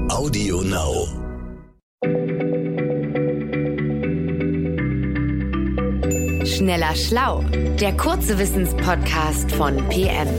Audio Now. Schneller Schlau, der kurze Wissenspodcast von PM.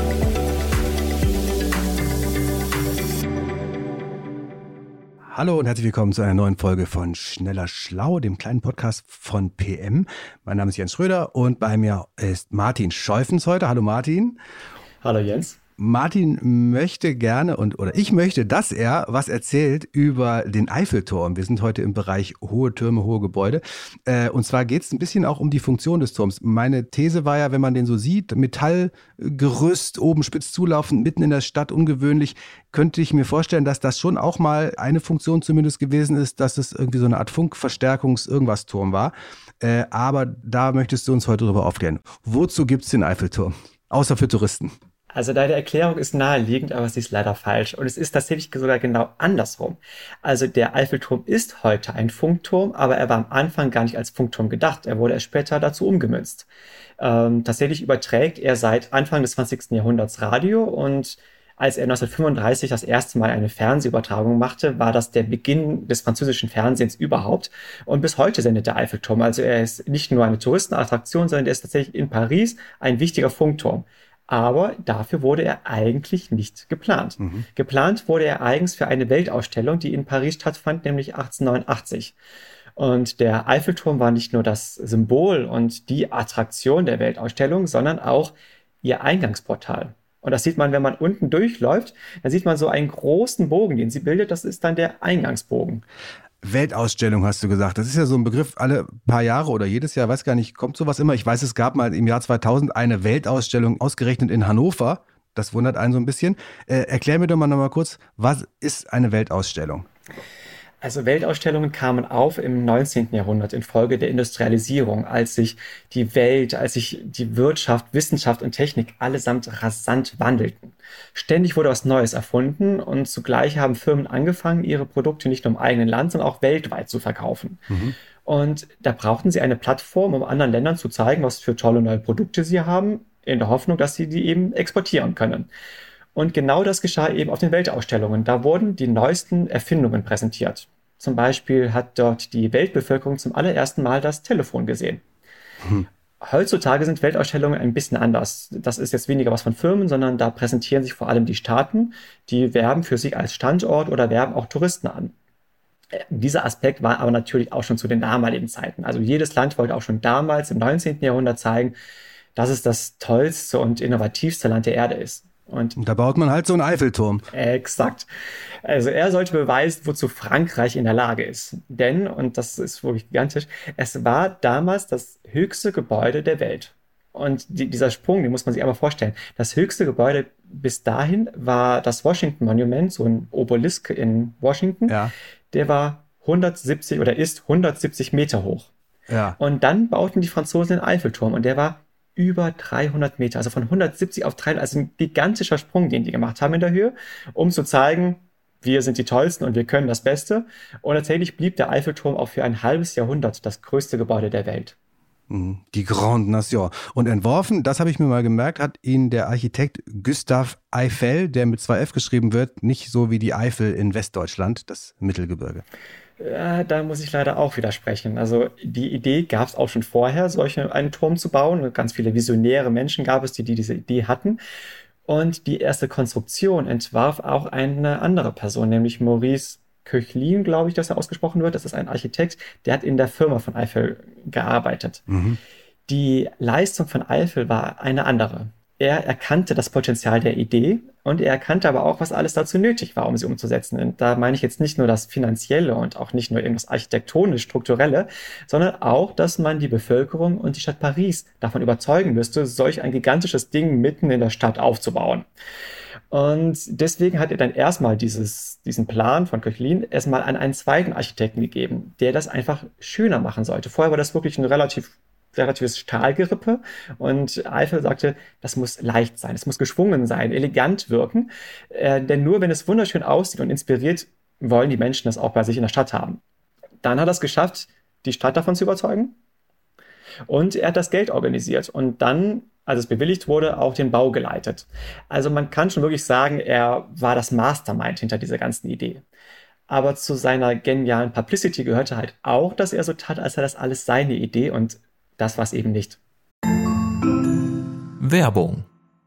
Hallo und herzlich willkommen zu einer neuen Folge von Schneller Schlau, dem kleinen Podcast von PM. Mein Name ist Jens Schröder und bei mir ist Martin Scheufens heute. Hallo Martin. Hallo Jens. Martin möchte gerne ich möchte, dass er was erzählt über den Eiffelturm. Wir sind heute im Bereich hohe Türme, hohe Gebäude. Und zwar geht es ein bisschen auch um die Funktion des Turms. Meine These war ja, wenn man den so sieht, Metallgerüst, oben spitz zulaufend, mitten in der Stadt, ungewöhnlich, könnte ich mir vorstellen, dass das schon auch mal eine Funktion zumindest gewesen ist, dass es irgendwie so eine Art Funkverstärkungs-Irgendwas-Turm war. Aber da möchtest du uns heute drüber aufklären. Wozu gibt es den Eiffelturm? Außer für Touristen. Also deine Erklärung ist naheliegend, aber sie ist leider falsch. Und es ist tatsächlich sogar genau andersrum. Also der Eiffelturm ist heute ein Funkturm, aber er war am Anfang gar nicht als Funkturm gedacht. Er wurde erst später dazu umgemünzt. Tatsächlich überträgt er seit Anfang des 20. Jahrhunderts Radio, und als er 1935 das erste Mal eine Fernsehübertragung machte, war das der Beginn des französischen Fernsehens überhaupt. Und bis heute sendet der Eiffelturm. Also er ist nicht nur eine Touristenattraktion, sondern er ist tatsächlich in Paris ein wichtiger Funkturm. Aber dafür wurde er eigentlich nicht geplant. Geplant wurde er eigens für eine Weltausstellung, die in Paris stattfand, nämlich 1889. Und der Eiffelturm war nicht nur das Symbol und die Attraktion der Weltausstellung, sondern auch ihr Eingangsportal. Und das sieht man, wenn man unten durchläuft, dann sieht man so einen großen Bogen, den sie bildet. Das ist dann der Eingangsbogen. Weltausstellung hast du gesagt. Das ist ja so ein Begriff, alle paar Jahre oder jedes Jahr, weiß gar nicht, kommt sowas immer. Ich weiß, es gab mal im Jahr 2000 eine Weltausstellung ausgerechnet in Hannover. Das wundert einen so ein bisschen. Erklär mir doch mal noch mal kurz, was ist eine Weltausstellung? Also Weltausstellungen kamen auf im 19. Jahrhundert infolge der Industrialisierung, als sich die Welt, als sich die Wirtschaft, Wissenschaft und Technik allesamt rasant wandelten. Ständig wurde was Neues erfunden und zugleich haben Firmen angefangen, ihre Produkte nicht nur im eigenen Land, sondern auch weltweit zu verkaufen. Und da brauchten sie eine Plattform, um anderen Ländern zu zeigen, was für tolle neue Produkte sie haben, in der Hoffnung, dass sie die eben exportieren können. Und genau das geschah eben auf den Weltausstellungen. Da wurden die neuesten Erfindungen präsentiert. Zum Beispiel hat dort die Weltbevölkerung zum allerersten Mal das Telefon gesehen. Heutzutage sind Weltausstellungen ein bisschen anders. Das ist jetzt weniger was von Firmen, sondern da präsentieren sich vor allem die Staaten, die werben für sich als Standort oder werben auch Touristen an. Dieser Aspekt war aber natürlich auch schon zu den damaligen Zeiten. Also jedes Land wollte auch schon damals im 19. Jahrhundert zeigen, dass es das tollste und innovativste Land der Erde ist. Und da baut man halt so einen Eiffelturm. Exakt. Also er sollte beweisen, wozu Frankreich in der Lage ist. Denn, und das ist wirklich gigantisch, es war damals das höchste Gebäude der Welt. Und dieser Sprung, den muss man sich einmal vorstellen. Das höchste Gebäude bis dahin war das Washington Monument, so ein Obelisk in Washington. Ja. Der war 170 oder ist 170 Meter hoch. Ja. Und dann bauten die Franzosen den Eiffelturm und der war über 300 Meter, also von 170 auf 300, also ein gigantischer Sprung, den die gemacht haben in der Höhe, um zu zeigen, wir sind die Tollsten und wir können das Beste. Und tatsächlich blieb der Eiffelturm auch für ein halbes Jahrhundert das größte Gebäude der Welt. Die Grande Nation. Und entworfen, das habe ich mir mal gemerkt, hat ihn der Architekt Gustave Eiffel, der mit 2F geschrieben wird, nicht so wie die Eifel in Westdeutschland, das Mittelgebirge. Da muss ich leider auch widersprechen. Also die Idee gab es auch schon vorher, einen Turm zu bauen. Ganz viele visionäre Menschen gab es, die diese Idee hatten. Und die erste Konstruktion entwarf auch eine andere Person, nämlich Maurice Koechlin, glaube ich, dass er ausgesprochen wird. Das ist ein Architekt, der hat in der Firma von Eiffel gearbeitet. Die Leistung von Eiffel war eine andere. Er erkannte das Potenzial der Idee und er erkannte aber auch, was alles dazu nötig war, um sie umzusetzen. Und da meine ich jetzt nicht nur das Finanzielle und auch nicht nur irgendwas architektonisch-strukturelle, sondern auch, dass man die Bevölkerung und die Stadt Paris davon überzeugen müsste, solch ein gigantisches Ding mitten in der Stadt aufzubauen. Und deswegen hat er dann erstmal diesen Plan von Koechlin erstmal an einen zweiten Architekten gegeben, der das einfach schöner machen sollte. Vorher war das wirklich ein relatives Stahlgerippe und Eiffel sagte, das muss leicht sein, es muss geschwungen sein, elegant wirken, denn nur wenn es wunderschön aussieht und inspiriert, wollen die Menschen das auch bei sich in der Stadt haben. Dann hat er es geschafft, die Stadt davon zu überzeugen und er hat das Geld organisiert und dann als es bewilligt wurde, auch den Bau geleitet. Also man kann schon wirklich sagen, er war das Mastermind hinter dieser ganzen Idee. Aber zu seiner genialen Publicity gehörte halt auch, dass er so tat, als sei das alles seine Idee, und das war es eben nicht. Werbung.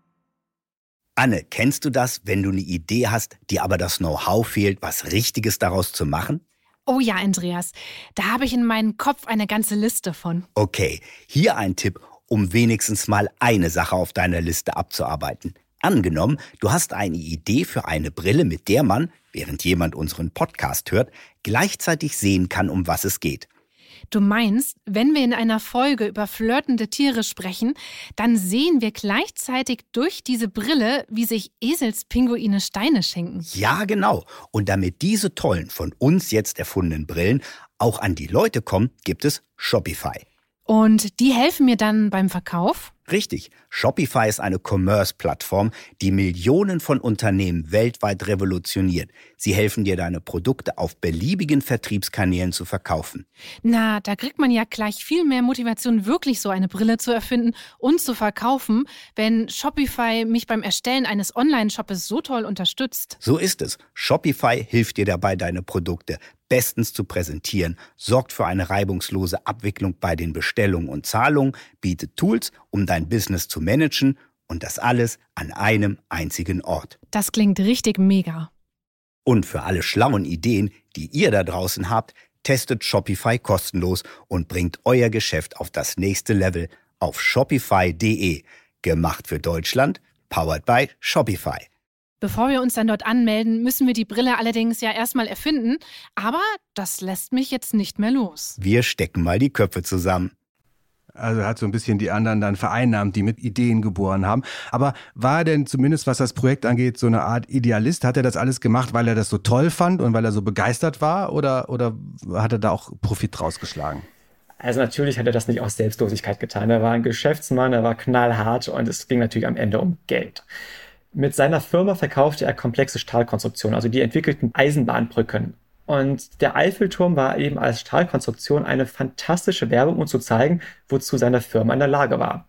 Anne, kennst du das, wenn du eine Idee hast, dir aber das Know-how fehlt, was Richtiges daraus zu machen? Oh ja, Andreas, da habe ich in meinem Kopf eine ganze Liste von. Okay, hier ein Tipp, um wenigstens mal eine Sache auf deiner Liste abzuarbeiten. Angenommen, du hast eine Idee für eine Brille, mit der man, während jemand unseren Podcast hört, gleichzeitig sehen kann, um was es geht. Du meinst, wenn wir in einer Folge über flirtende Tiere sprechen, dann sehen wir gleichzeitig durch diese Brille, wie sich Eselspinguine Steine schenken. Ja, genau. Und damit diese tollen, von uns jetzt erfundenen Brillen auch an die Leute kommen, gibt es Shopify. Und die helfen mir dann beim Verkauf? Richtig. Shopify ist eine Commerce-Plattform, die Millionen von Unternehmen weltweit revolutioniert. Sie helfen dir, deine Produkte auf beliebigen Vertriebskanälen zu verkaufen. Na, da kriegt man ja gleich viel mehr Motivation, wirklich so eine Brille zu erfinden und zu verkaufen, wenn Shopify mich beim Erstellen eines Online-Shoppes so toll unterstützt. So ist es. Shopify hilft dir dabei, deine Produkte bestens zu präsentieren, sorgt für eine reibungslose Abwicklung bei den Bestellungen und Zahlungen, bietet Tools, um dein Business zu managen, und das alles an einem einzigen Ort. Das klingt richtig mega. Und für alle schlauen Ideen, die ihr da draußen habt, testet Shopify kostenlos und bringt euer Geschäft auf das nächste Level auf shopify.de. Gemacht für Deutschland, powered by Shopify. Bevor wir uns dann dort anmelden, müssen wir die Brille allerdings ja erstmal erfinden. Aber das lässt mich jetzt nicht mehr los. Wir stecken mal die Köpfe zusammen. Also hat so ein bisschen die anderen dann vereinnahmt, die mit Ideen geboren haben. Aber war er denn zumindest, was das Projekt angeht, so eine Art Idealist? Hat er das alles gemacht, weil er das so toll fand und weil er so begeistert war? Oder hat er da auch Profit rausgeschlagen? Also natürlich hat er das nicht aus Selbstlosigkeit getan. Er war ein Geschäftsmann, er war knallhart, und es ging natürlich am Ende um Geld. Mit seiner Firma verkaufte er komplexe Stahlkonstruktionen, also die entwickelten Eisenbahnbrücken. Und der Eiffelturm war eben als Stahlkonstruktion eine fantastische Werbung, um zu zeigen, wozu seine Firma in der Lage war.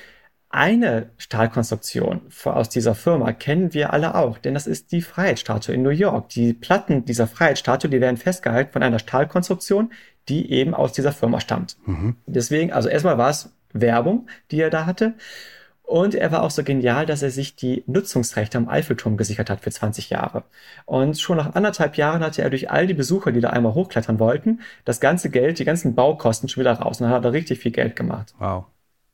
Eine Stahlkonstruktion aus dieser Firma kennen wir alle auch, denn das ist die Freiheitsstatue in New York. Die Platten dieser Freiheitsstatue, die werden festgehalten von einer Stahlkonstruktion, die eben aus dieser Firma stammt. Deswegen, also erstmal war es Werbung, die er da hatte. Und er war auch so genial, dass er sich die Nutzungsrechte am Eiffelturm gesichert hat für 20 Jahre. Und schon nach 1,5 Jahren hatte er durch all die Besucher, die da einmal hochklettern wollten, das ganze Geld, die ganzen Baukosten schon wieder raus. Und dann hat er richtig viel Geld gemacht. Wow.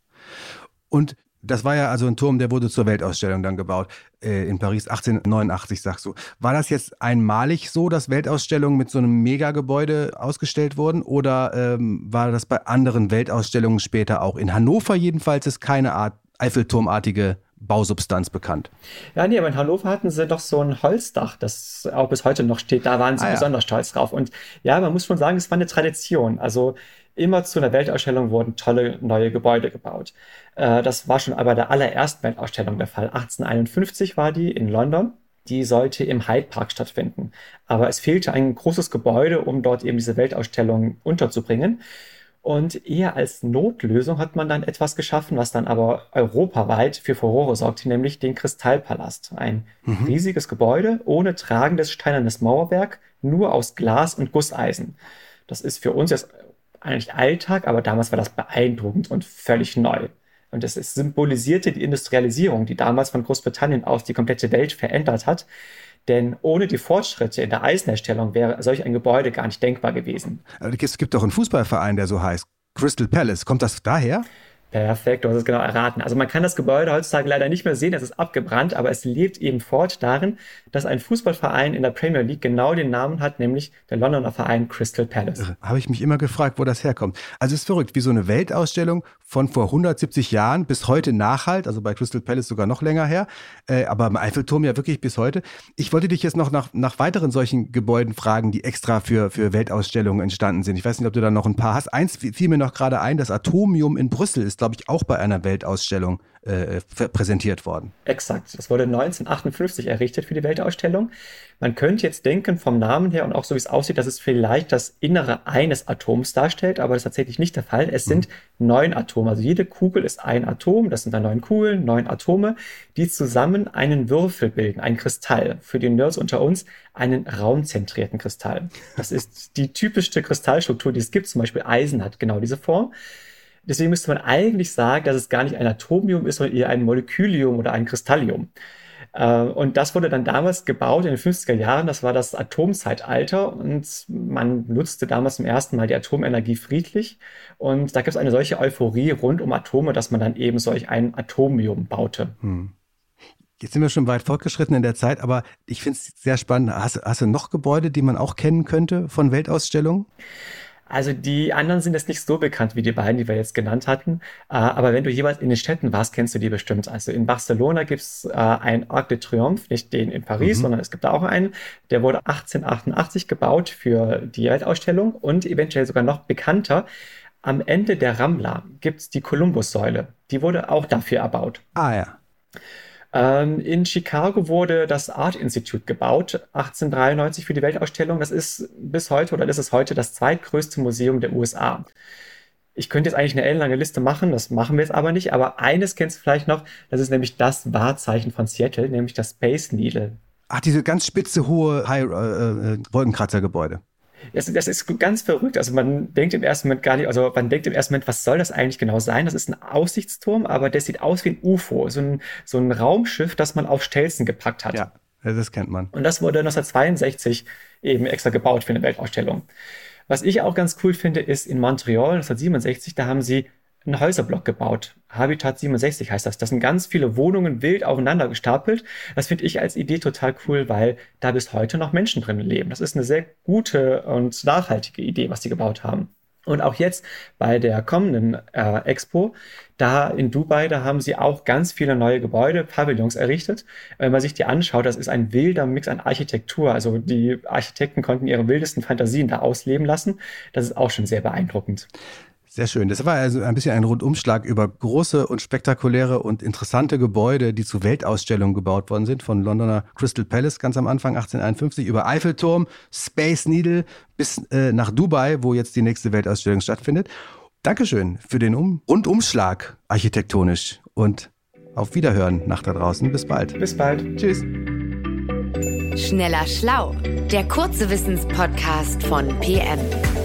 Und das war ja also ein Turm, der wurde zur Weltausstellung dann gebaut, in Paris 1889, sagst du. War das jetzt einmalig so, dass Weltausstellungen mit so einem Megagebäude ausgestellt wurden? Oder war das bei anderen Weltausstellungen später auch? In Hannover jedenfalls ist keine Art Eiffelturmartige Bausubstanz bekannt. Ja, nee, aber in Hannover hatten sie doch so ein Holzdach, das auch bis heute noch steht. Da waren sie besonders stolz drauf. Und ja, man muss schon sagen, es war eine Tradition. Also immer zu einer Weltausstellung wurden tolle neue Gebäude gebaut. Das war schon aber der allerersten Weltausstellung der Fall. 1851 war die in London. Die sollte im Hyde Park stattfinden. Aber es fehlte ein großes Gebäude, um dort eben diese Weltausstellung unterzubringen. Und eher als Notlösung hat man dann etwas geschaffen, was dann aber europaweit für Furore sorgte, nämlich den Kristallpalast. Ein riesiges Gebäude ohne tragendes steinernes Mauerwerk, nur aus Glas und Gusseisen. Das ist für uns jetzt eigentlich Alltag, aber damals war das beeindruckend und völlig neu. Und es symbolisierte die Industrialisierung, die damals von Großbritannien aus die komplette Welt verändert hat. Denn ohne die Fortschritte in der Eisenherstellung wäre solch ein Gebäude gar nicht denkbar gewesen. Es gibt doch einen Fußballverein, der so heißt, Crystal Palace. Kommt das daher? Perfekt, du hast es genau erraten. Also man kann das Gebäude heutzutage leider nicht mehr sehen, es ist abgebrannt, aber es lebt eben fort darin, dass ein Fußballverein in der Premier League genau den Namen hat, nämlich der Londoner Verein Crystal Palace. Habe ich mich immer gefragt, wo das herkommt. Also es ist verrückt, wie so eine Weltausstellung von vor 170 Jahren bis heute nachhalt, also bei Crystal Palace sogar noch länger her, aber im Eiffelturm ja wirklich bis heute. Ich wollte dich jetzt noch nach weiteren solchen Gebäuden fragen, die extra für Weltausstellungen entstanden sind. Ich weiß nicht, ob du da noch ein paar hast. Eins fiel mir noch gerade ein, das Atomium in Brüssel ist glaube ich, auch bei einer Weltausstellung präsentiert worden. Exakt. Das wurde 1958 errichtet für die Weltausstellung. Man könnte jetzt denken vom Namen her und auch so wie es aussieht, dass es vielleicht das Innere eines Atoms darstellt, aber das ist tatsächlich nicht der Fall. Es sind 9 Atome. Also jede Kugel ist ein Atom. Das sind dann 9 Kugeln, 9 Atome, die zusammen einen Würfel bilden, einen Kristall. Für die Nerds unter uns einen raumzentrierten Kristall. Das ist die typischste Kristallstruktur, die es gibt. Zum Beispiel Eisen hat genau diese Form. Deswegen müsste man eigentlich sagen, dass es gar nicht ein Atomium ist, sondern eher ein Molekülium oder ein Kristallium. Und das wurde dann damals gebaut in den 50er Jahren. Das war das Atomzeitalter und man nutzte damals zum ersten Mal die Atomenergie friedlich. Und da gibt es eine solche Euphorie rund um Atome, dass man dann eben solch ein Atomium baute. Jetzt sind wir schon weit fortgeschritten in der Zeit, aber ich finde es sehr spannend. Hast du noch Gebäude, die man auch kennen könnte von Weltausstellungen? Also die anderen sind jetzt nicht so bekannt wie die beiden, die wir jetzt genannt hatten. Aber wenn du jeweils in den Städten warst, kennst du die bestimmt. Also in Barcelona gibt es einen Arc de Triomphe, nicht den in Paris, sondern es gibt da auch einen. Der wurde 1888 gebaut für die Weltausstellung und eventuell sogar noch bekannter. Am Ende der Rambla gibt es die Columbus-Säule. Die wurde auch dafür erbaut. Ah ja. In Chicago wurde das Art Institute gebaut, 1893 für die Weltausstellung. Das ist bis heute oder ist es heute das zweitgrößte Museum der USA. Ich könnte jetzt eigentlich eine ellenlange Liste machen, das machen wir jetzt aber nicht. Aber eines kennst du vielleicht noch, das ist nämlich das Wahrzeichen von Seattle, nämlich das Space Needle. Ach, diese ganz spitze, hohe Wolkenkratzergebäude. Das ist ganz verrückt. Also man denkt im ersten Moment gar nicht, also man denkt im ersten Moment, was soll das eigentlich genau sein? Das ist ein Aussichtsturm, aber der sieht aus wie ein UFO, so ein Raumschiff, das man auf Stelzen gepackt hat. Ja, das kennt man. Und das wurde 1962 eben extra gebaut für eine Weltausstellung. Was ich auch ganz cool finde, ist in Montreal 1967, da haben sie einen Häuserblock gebaut. Habitat 67 heißt das. Das sind ganz viele Wohnungen wild aufeinander gestapelt. Das finde ich als Idee total cool, weil da bis heute noch Menschen drin leben. Das ist eine sehr gute und nachhaltige Idee, was die gebaut haben. Und auch jetzt bei der kommenden Expo, da in Dubai, da haben sie auch ganz viele neue Gebäude, Pavillons errichtet. Wenn man sich die anschaut, das ist ein wilder Mix an Architektur. Also die Architekten konnten ihre wildesten Fantasien da ausleben lassen. Das ist auch schon sehr beeindruckend. Sehr schön. Das war also ein bisschen ein Rundumschlag über große und spektakuläre und interessante Gebäude, die zu Weltausstellungen gebaut worden sind. Von Londoner Crystal Palace ganz am Anfang 1851 über Eiffelturm, Space Needle bis nach Dubai, wo jetzt die nächste Weltausstellung stattfindet. Dankeschön für den Rundumschlag architektonisch und auf Wiederhören nach da draußen. Bis bald. Bis bald. Tschüss. Schneller Schlau, der kurze Wissenspodcast von PM.